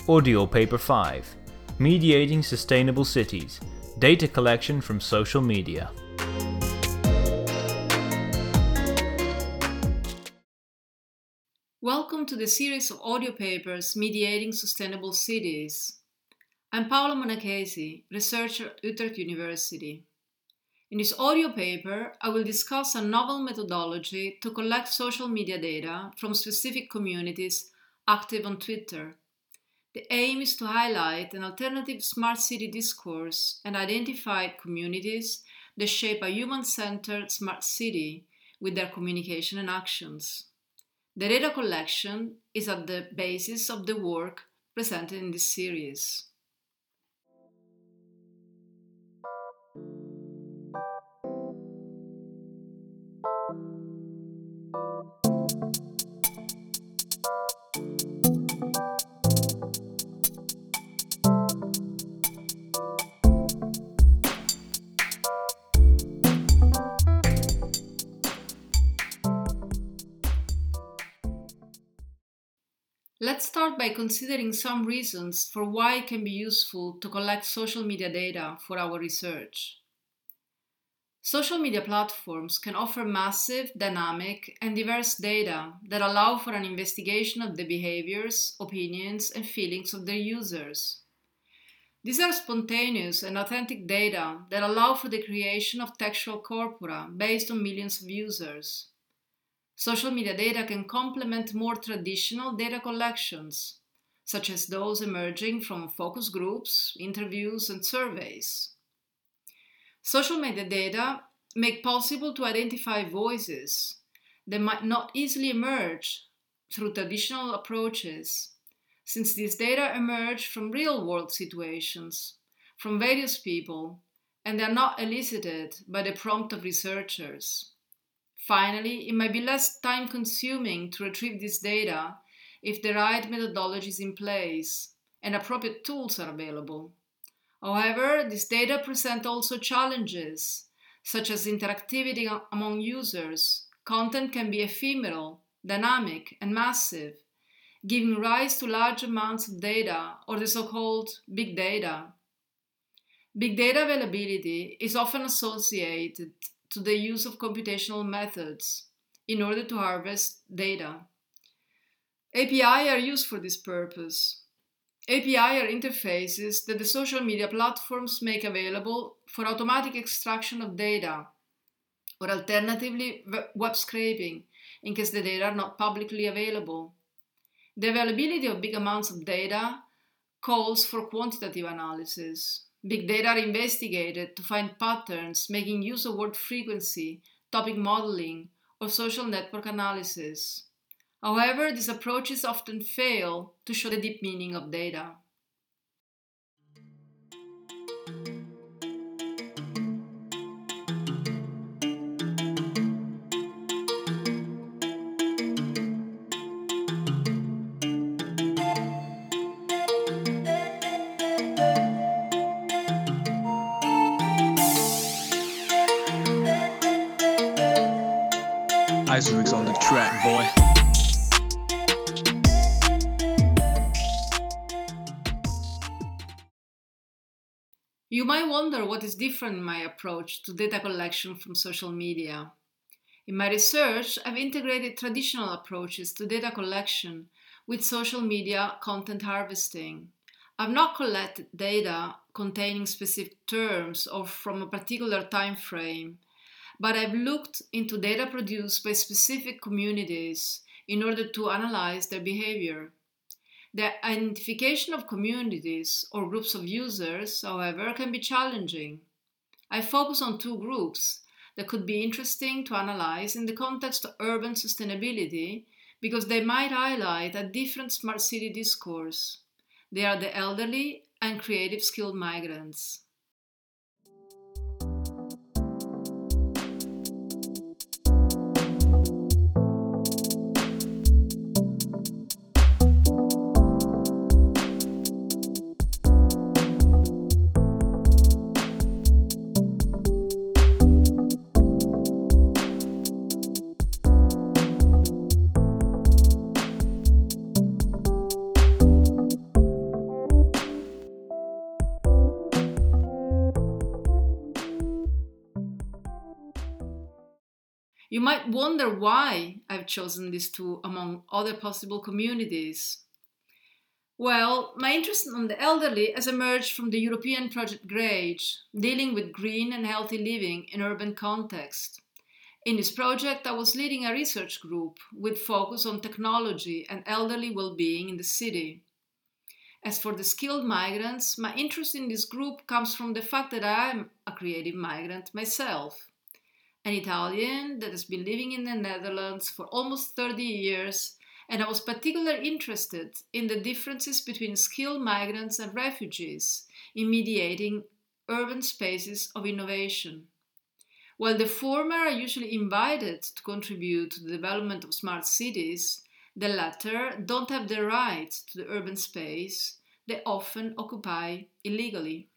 Audio Paper 5: Mediating Sustainable Cities: Data Collection from Social Media. Welcome to the series of audio papers Mediating Sustainable Cities. I'm Paola Monachesi, researcher at Utrecht University. In this audio paper, I will discuss a novel methodology to collect social media data from specific communities active on Twitter. The aim is to highlight an alternative smart city discourse and identify communities that shape a human-centered smart city with their communication and actions. The data collection is at the basis of the work presented in this series. Let's start by considering some reasons for why it can be useful to collect social media data for our research. Social media platforms can offer massive, dynamic, and diverse data that allow for an investigation of the behaviors, opinions, and feelings of their users. These are spontaneous and authentic data that allow for the creation of textual corpora based on millions of users. Social media data can complement more traditional data collections, such as those emerging from focus groups, interviews, and surveys. Social media data make possible to identify voices that might not easily emerge through traditional approaches, since these data emerge from real-world situations, from various people, and they are not elicited by the prompt of researchers. Finally, it might be less time-consuming to retrieve this data if the right methodology is in place and appropriate tools are available. However, this data present also challenges, such as interactivity among users. Content can be ephemeral, dynamic, and massive, giving rise to large amounts of data, or the so-called big data. Big data availability is often associated to the use of computational methods in order to harvest data. API are used for this purpose. API are interfaces that the social media platforms make available for automatic extraction of data, or alternatively web scraping, in case the data are not publicly available. The availability of big amounts of data calls for quantitative analysis. Big data are investigated to find patterns, making use of word frequency, topic modeling, or social network analysis. However, these approaches often fail to show the deep meaning of data. Isaac's on the track, boy. You might wonder what is different in my approach to data collection from social media. In my research, I've integrated traditional approaches to data collection with social media content harvesting. I've not collected data containing specific terms or from a particular time frame, but I've looked into data produced by specific communities in order to analyze their behavior. The identification of communities or groups of users, however, can be challenging. I focus on two groups that could be interesting to analyze in the context of urban sustainability because they might highlight a different smart city discourse. They are the elderly and creative skilled migrants. You might wonder why I've chosen these two among other possible communities. Well, my interest in the elderly has emerged from the European Project GRAGE, dealing with green and healthy living in urban context. In this project, I was leading a research group with focus on technology and elderly well-being in the city. As for the skilled migrants, my interest in this group comes from the fact that I am a creative migrant myself, an Italian that has been living in the Netherlands for almost 30 years, and I was particularly interested in the differences between skilled migrants and refugees in mediating urban spaces of innovation. While the former are usually invited to contribute to the development of smart cities, the latter don't have the right to the urban space they often occupy illegally.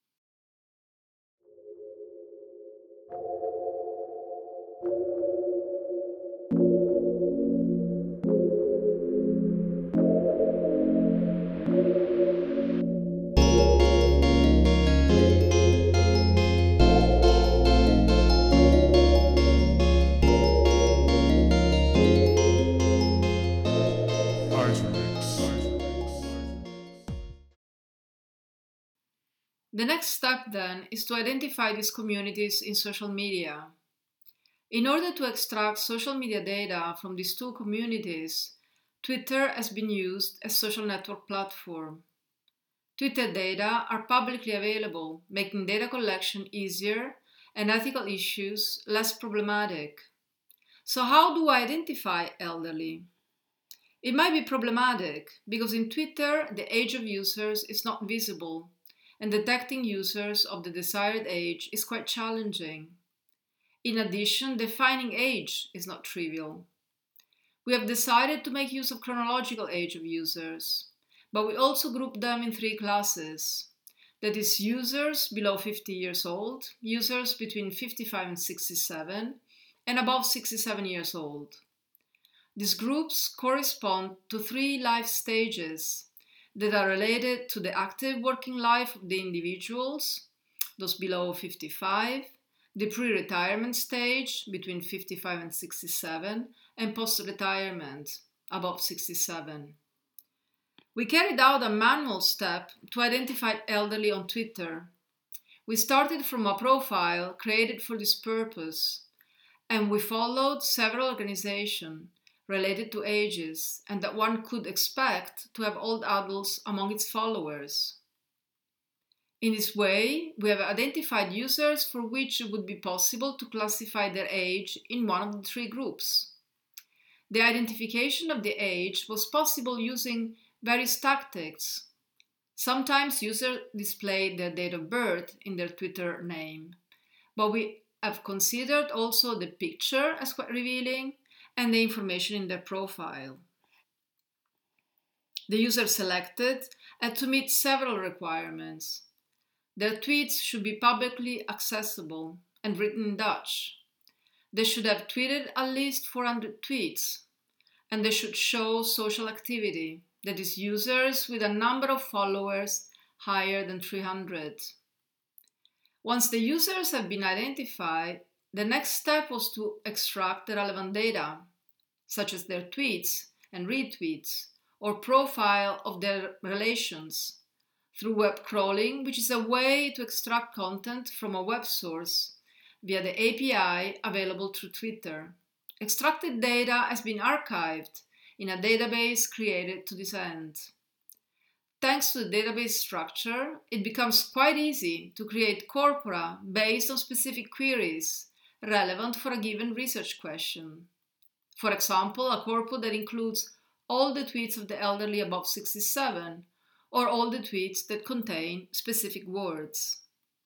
The next step then is to identify these communities in social media. In order to extract social media data from these two communities, Twitter has been used as social network platform. Twitter data are publicly available, making data collection easier and ethical issues less problematic. So how do I identify elderly? It might be problematic because in Twitter the age of users is not visible, and detecting users of the desired age is quite challenging. In addition, defining age is not trivial. We have decided to make use of chronological age of users, but we also group them in three classes. That is, users below 50 years old, users between 55 and 67, and above 67 years old. These groups correspond to three life stages that are related to the active working life of the individuals, those below 55, the pre-retirement stage between 55 and 67, and post-retirement above 67. We carried out a manual step to identify elderly on Twitter. We started from a profile created for this purpose, and we followed several organizations related to ages and that one could expect to have old adults among its followers. In this way, we have identified users for which it would be possible to classify their age in one of the three groups. The identification of the age was possible using various tactics. Sometimes users display their date of birth in their Twitter name, but we have considered also the picture as quite revealing and the information in their profile. The user selected had to meet several requirements. Their tweets should be publicly accessible and written in Dutch. They should have tweeted at least 400 tweets, and they should show social activity, that is, users with a number of followers higher than 300. Once the users have been identified, the next step was to extract the relevant data, such as their tweets and retweets, or profile of their relations, through web crawling, which is a way to extract content from a web source via the API available through Twitter. Extracted data has been archived in a database created to this end. Thanks to the database structure, it becomes quite easy to create corpora based on specific queries relevant for a given research question. For example, a corpus that includes all the tweets of the elderly above 67, or all the tweets that contain specific words.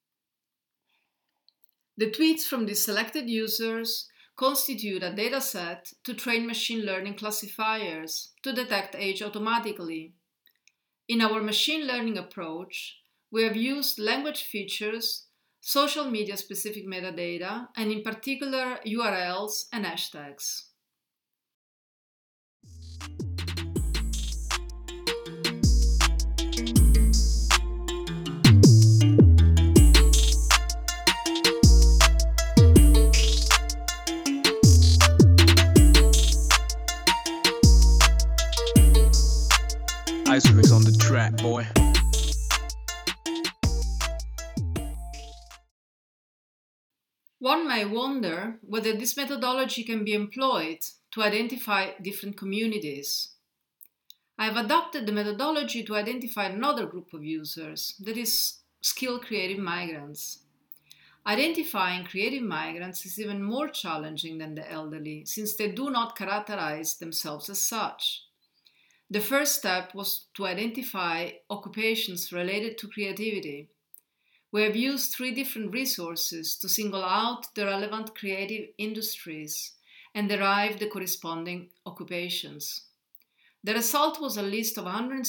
The tweets from these selected users constitute a dataset to train machine learning classifiers to detect age automatically. In our machine learning approach, we have used language features, social media specific metadata, and in particular URLs and hashtags. Kaiser is on the track, boy. One may wonder whether this methodology can be employed to identify different communities. I have adopted the methodology to identify another group of users, that is, skilled creative migrants. Identifying creative migrants is even more challenging than the elderly, since they do not characterize themselves as such. The first step was to identify occupations related to creativity. We have used 3 different resources to single out the relevant creative industries and derive the corresponding occupations. The result was a list of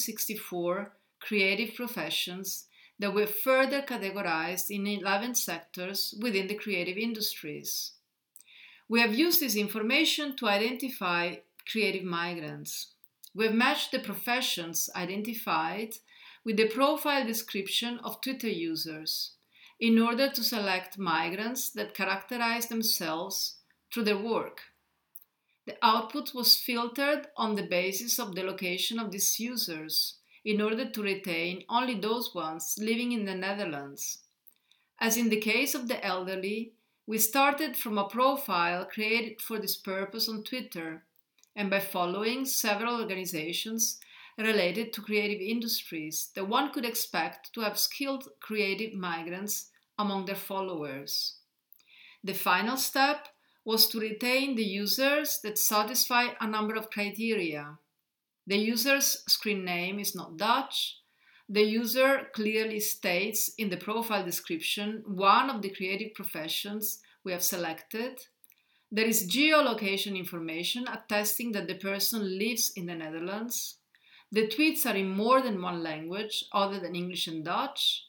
164 creative professions that were further categorized in 11 sectors within the creative industries. We have used this information to identify creative migrants. We have matched the professions identified with the profile description of Twitter users in order to select migrants that characterize themselves through their work. The output was filtered on the basis of the location of these users in order to retain only those ones living in the Netherlands. As in the case of the elderly, we started from a profile created for this purpose on Twitter and by following several organizations related to creative industries that one could expect to have skilled creative migrants among their followers. The final step was to retain the users that satisfy a number of criteria. The user's screen name is not Dutch. The user clearly states in the profile description one of the creative professions we have selected. There is geolocation information attesting that the person lives in the Netherlands. The tweets are in more than one language other than English and Dutch.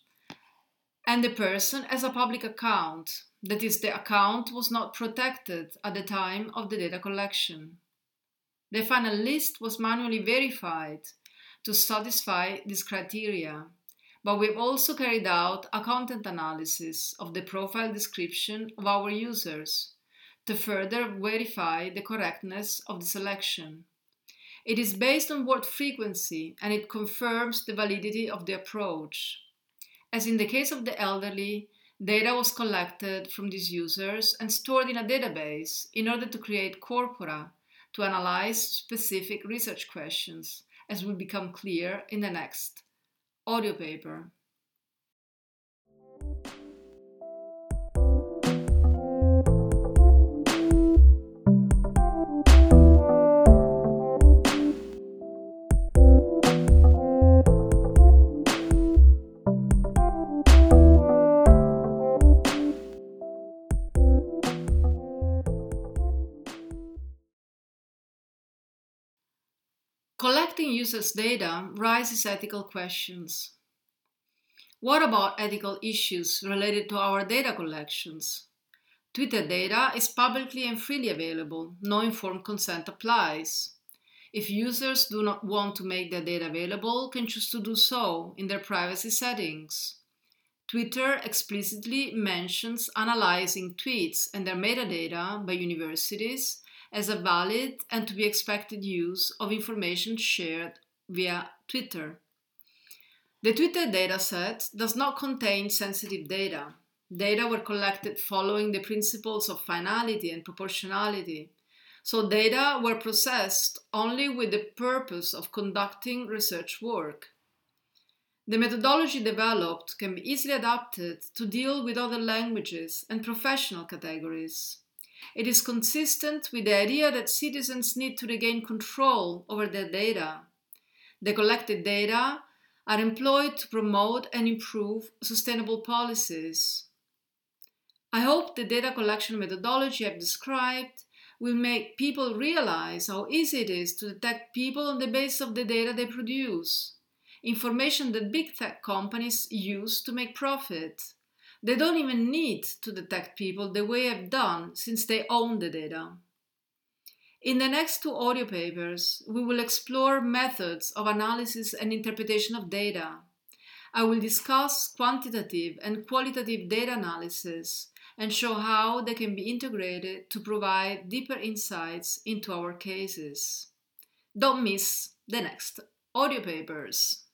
And the person has a public account. That is, the account was not protected at the time of the data collection. The final list was manually verified to satisfy these criteria, but we've also carried out a content analysis of the profile description of our users to further verify the correctness of the selection. It is based on word frequency and it confirms the validity of the approach. As in the case of the elderly, data was collected from these users and stored in a database in order to create corpora to analyze specific research questions, as will become clear in the next audio paper. Collecting users' data raises ethical questions. What about ethical issues related to our data collections? Twitter data is publicly and freely available. No informed consent applies. If users do not want to make their data available, can choose to do so in their privacy settings. Twitter explicitly mentions analyzing tweets and their metadata by universities as a valid and to be expected use of information shared via Twitter. The Twitter dataset does not contain sensitive data. Data were collected following the principles of finality and proportionality, so data were processed only with the purpose of conducting research work. The methodology developed can be easily adapted to deal with other languages and professional categories. It is consistent with the idea that citizens need to regain control over their data. The collected data are employed to promote and improve sustainable policies. I hope the data collection methodology I've described will make people realize how easy it is to detect people on the basis of the data they produce, information that big tech companies use to make profit. They don't even need to detect people the way I've done since they own the data. In the next 2 audio papers, we will explore methods of analysis and interpretation of data. I will discuss quantitative and qualitative data analysis and show how they can be integrated to provide deeper insights into our cases. Don't miss the next audio papers.